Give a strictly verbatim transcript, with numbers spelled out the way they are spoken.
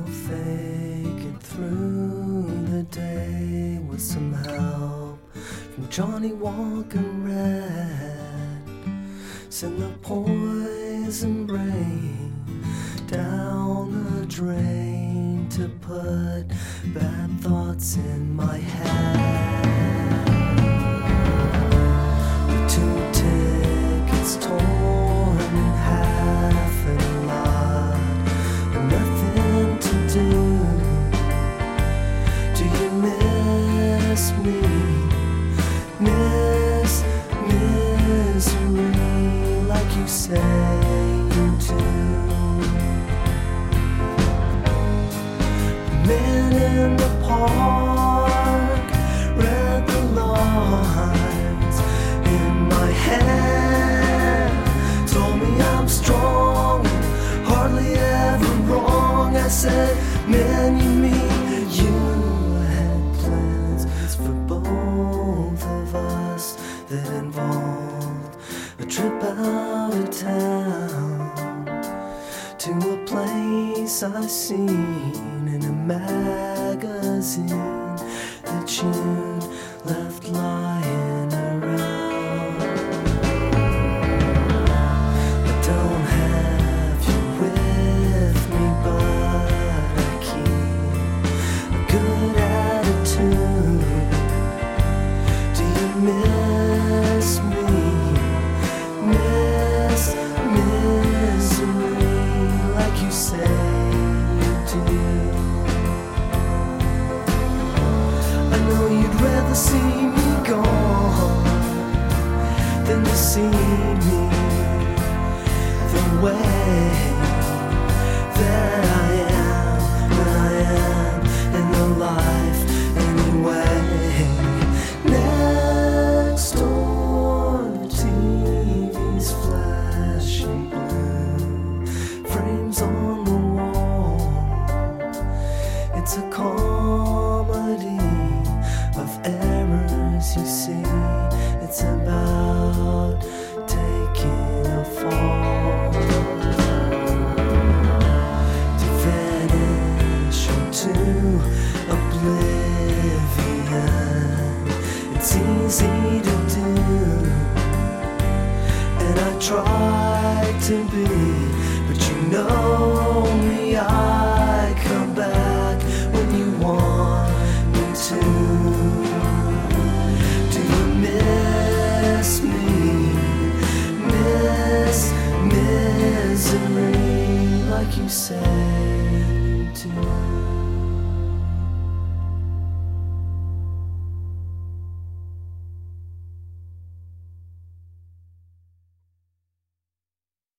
fake it through the day with some help from Johnny Walker Red. Send the poison brain down the drain to put bad thoughts in my head. With two tickets torn in half and a lot and nothing to do. Do you miss me? Miss misery like you say you do. Men in the park read the lines in my hand, told me I'm strong and hardly ever wrong. I said, man, you mean you had plans for both of us that involved a trip out of town to a place I seen in a magazine that you'd left lying around. I don't have you with me, but I keep a good attitude. Do you miss me? Miss misery like you say you do. I know you'd rather see me gone than to see me the way that I am when I am in the life anyway. Next door, the T V's flashing blue, frames on the wall. It's a comedy of errors, you see. It's about taking a fall, to vanish into oblivion. It's easy to do, and I try to be, but you know me, I come back when you want me to. Do you miss me? Miss misery like you say you do.